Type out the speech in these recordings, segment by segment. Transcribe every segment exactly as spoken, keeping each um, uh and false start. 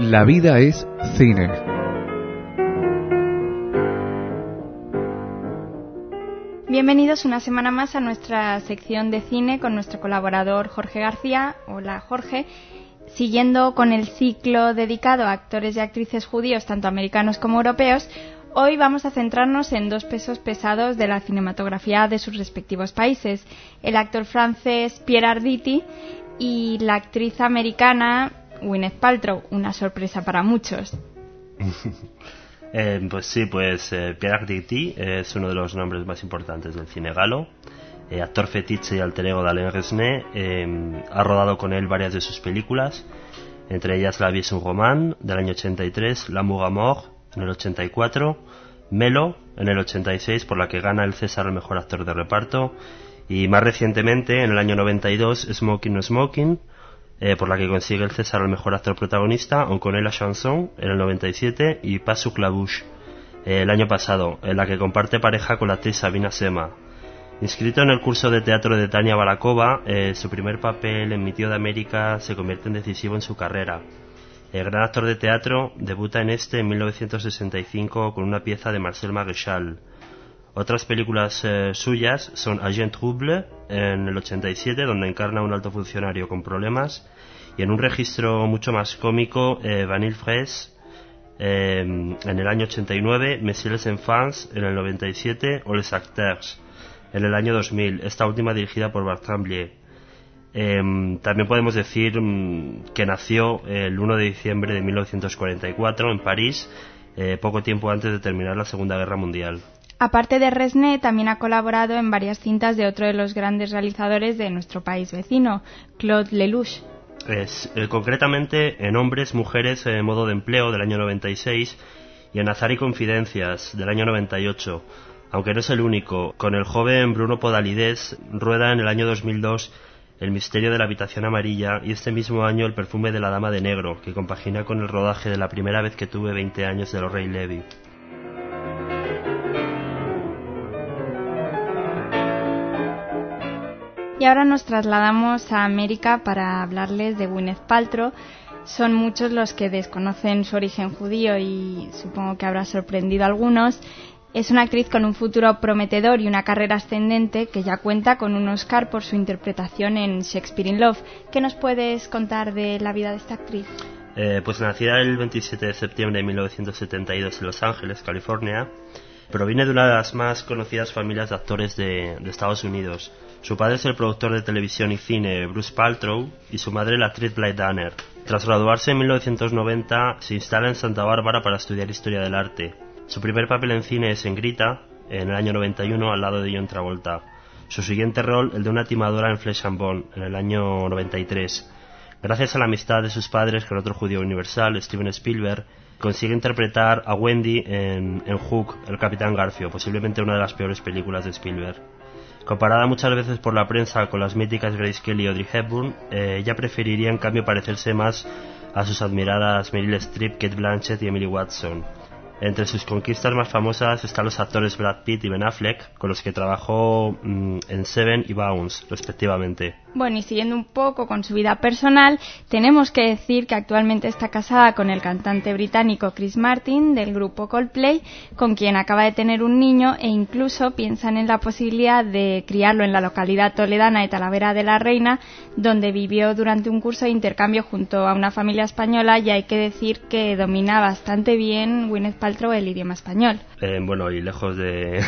La vida es cine. Bienvenidos una semana más a nuestra sección de cine con nuestro colaborador Jorge García. Hola Jorge. Siguiendo con el ciclo dedicado a actores y actrices judíos, tanto americanos como europeos, hoy vamos a centrarnos en dos pesos pesados de la cinematografía de sus respectivos países: el actor francés Pierre Arditi y la actriz americana Gwyneth Paltrow, una sorpresa para muchos. eh, pues sí, pues eh, Pierre Arditi es uno de los nombres más importantes del cine galo, eh, actor fetiche y alter ego de Alain Resnais. Eh, ha rodado con él varias de sus películas, entre ellas La vie es un roman del año ochenta y tres, L'amour à mort en el ochenta y cuatro, Melo en el ochenta y seis, por la que gana el César al mejor actor de reparto, y más recientemente en el año noventa y dos Smoking No Smoking, eh, por la que consigue el César al mejor actor protagonista, On connaît la chanson en el noventa y siete, y Pas sur la bouche eh, el año pasado, en la que comparte pareja con la actriz Sabina Sema. Inscrito en el curso de teatro de Tania Balakova, eh, su primer papel en Mi tío de América se convierte en decisivo en su carrera. El gran actor de teatro debuta en este en mil novecientos sesenta y cinco con una pieza de Marcel Maréchal. Otras películas eh, suyas son Agent Trouble en el ochenta y siete, donde encarna a un alto funcionario con problemas, y en un registro mucho más cómico, eh, Vanille Fraise eh, en el año ochenta y nueve, Messieurs les Enfants en el noventa y siete o Les Acteurs en el año dos mil, esta última dirigida por Bertrand Blier. Eh, también podemos decir mm, que nació el uno de diciembre de mil novecientos cuarenta y cuatro en París, eh, poco tiempo antes de terminar la Segunda Guerra Mundial. Aparte de Resnais, también ha colaborado en varias cintas de otro de los grandes realizadores de nuestro país vecino, Claude Lelouch. Es, eh, concretamente en Hombres, Mujeres, eh, Modo de Empleo del año noventa y seis y en Azar y Confidencias del año noventa y ocho. Aunque no es el único, con el joven Bruno Podalides rueda en el año dos mil dos El misterio de la habitación amarilla y este mismo año El perfume de la dama de negro, que compagina con el rodaje de La primera vez que tuve veinte años de Lorraine Levy. Y ahora nos trasladamos a América para hablarles de Gwyneth Paltrow. Son muchos los que desconocen su origen judío y supongo que habrá sorprendido a algunos. Es una actriz con un futuro prometedor y una carrera ascendente que ya cuenta con un Oscar por su interpretación en Shakespeare in Love. ¿Qué nos puedes contar de la vida de esta actriz? Eh, pues nacida el veintisiete de septiembre de mil novecientos setenta y dos en Los Ángeles, California, proviene de una de las más conocidas familias de actores de, de Estados Unidos. Su padre es el productor de televisión y cine Bruce Paltrow y su madre la actriz Blythe Danner. Tras graduarse en mil novecientos noventa, se instala en Santa Bárbara para estudiar Historia del Arte. Su primer papel en cine es en Grita, en el año noventa y uno, al lado de John Travolta. Su siguiente rol, el de una timadora en Flesh and Bone, en el año noventa y tres. Gracias a la amistad de sus padres con otro judío universal, Steven Spielberg, consigue interpretar a Wendy en, en Hook, el Capitán Garfio, posiblemente una de las peores películas de Spielberg. Comparada muchas veces por la prensa con las míticas Grace Kelly y Audrey Hepburn, eh, ella preferiría en cambio parecerse más a sus admiradas Meryl Streep, Cate Blanchett y Emily Watson. Entre sus conquistas más famosas están los actores Brad Pitt y Ben Affleck, con los que trabajó mmm, en Seven y Bounce, respectivamente. Bueno, y siguiendo un poco con su vida personal, tenemos que decir que actualmente está casada con el cantante británico Chris Martin del grupo Coldplay, con quien acaba de tener un niño e incluso piensan en la posibilidad de criarlo en la localidad toledana de Talavera de la Reina, donde vivió durante un curso de intercambio junto a una familia española, y hay que decir que domina bastante bien Gwyneth Paltrow el idioma español. Eh, bueno, y lejos de...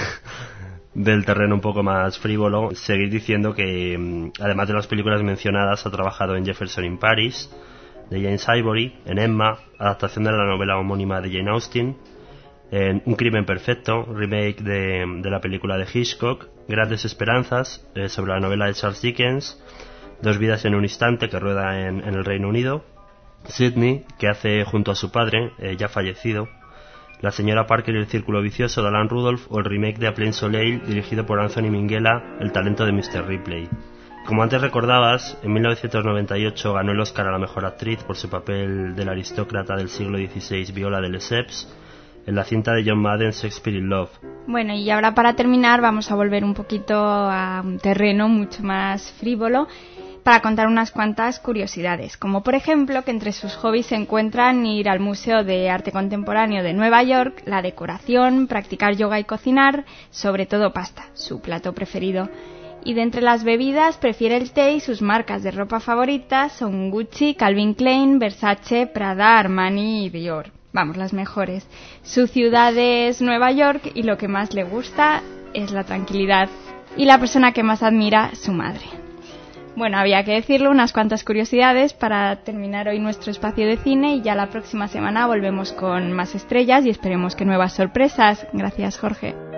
del terreno un poco más frívolo, seguir diciendo que además de las películas mencionadas ha trabajado en Jefferson in Paris de James Ivory, en Emma, adaptación de la novela homónima de Jane Austen, en Un crimen perfecto, remake de, de la película de Hitchcock, Grandes esperanzas, eh, sobre la novela de Charles Dickens, Dos vidas en un instante, que rueda en, en el Reino Unido, Sydney, que hace junto a su padre, eh, ya fallecido, La señora Parker y el círculo vicioso de Alan Rudolph, o el remake de A Plain Soleil dirigido por Anthony Minghella, El talento de mister Ripley. Como antes recordabas, en mil novecientos noventa y ocho ganó el Oscar a la mejor actriz por su papel de la aristócrata del siglo dieciséis Viola de Lesseps en la cinta de John Madden Shakespeare in Love. Bueno, y ahora para terminar vamos a volver un poquito a un terreno mucho más frívolo. para contar unas cuantas curiosidades, como por ejemplo que entre sus hobbies se encuentran ir al Museo de Arte Contemporáneo de Nueva York, la decoración, practicar yoga y cocinar, sobre todo pasta, su plato preferido. Y de entre las bebidas prefiere el té y sus marcas de ropa favoritas son Gucci, Calvin Klein, Versace, Prada, Armani y Dior. Vamos, las mejores. Su ciudad es Nueva York y lo que más le gusta es la tranquilidad. Y la persona que más admira, su madre. Bueno, había que decirlo, unas cuantas curiosidades para terminar hoy nuestro espacio de cine y ya la próxima semana volvemos con más estrellas y esperemos que nuevas sorpresas. Gracias, Jorge.